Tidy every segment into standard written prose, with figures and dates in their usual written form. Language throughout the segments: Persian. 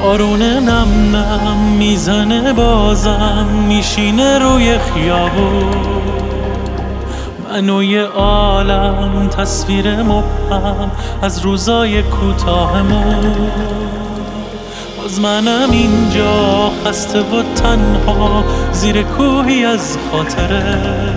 بارون نم نم میزنه بازم میشینه روی خیابون، منو یه عالم تصویر مبهم از روزای کوتاهمون. باز منم اینجا خسته و تنها زیر کوهی از خاطره.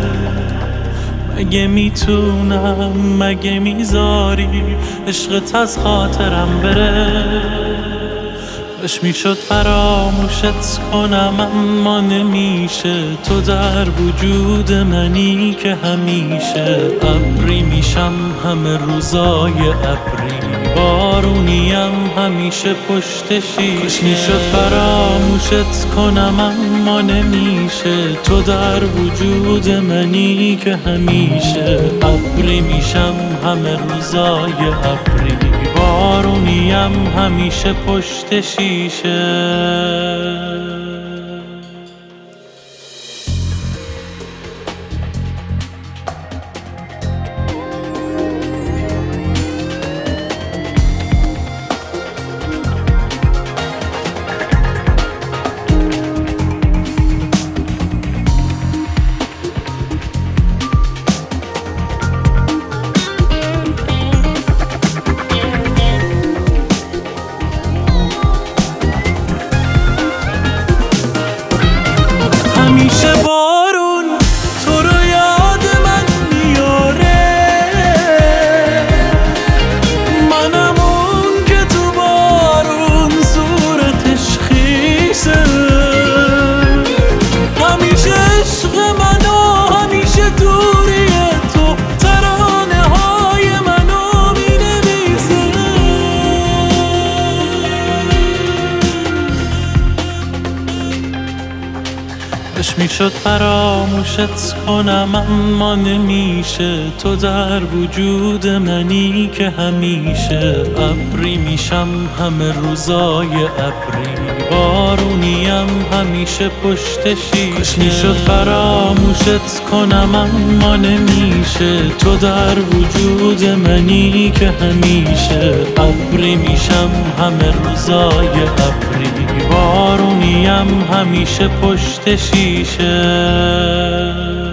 مگه میتونم، مگه میذاری عشقت از خاطرم بره؟ کاش میشد فراموشت کنم اما نمیشه. تو در وجود منی که همیشه. ابری میشم همه روزای ابری، بارونیم همیشه پشت شیشه. کاش میشد فراموشت کنم اما نمیشه. تو در وجود منی که همیشه. ابری میشم همه روزای ابری، بارونیم همیشه پشت شیشه. همیشه بارون تو رو یاد من میاره، منم اون که تو بارون صورتش خیسه. همیشه عشق من و همیشه دوری تو ترانه های منو مینویسه. کاش میشد فراموشت کنم اما نمیشه. تو در وجود منی که همیشه. ابری میشم همه روزای ابری، بارونیم همیشه پشت شیشه. کاش میشد فراموشت کنم اما نمیشه. تو در وجود منی که همیشه. ابری میشم همه روزای ابری، بارونیم همیشه پشت شیشه.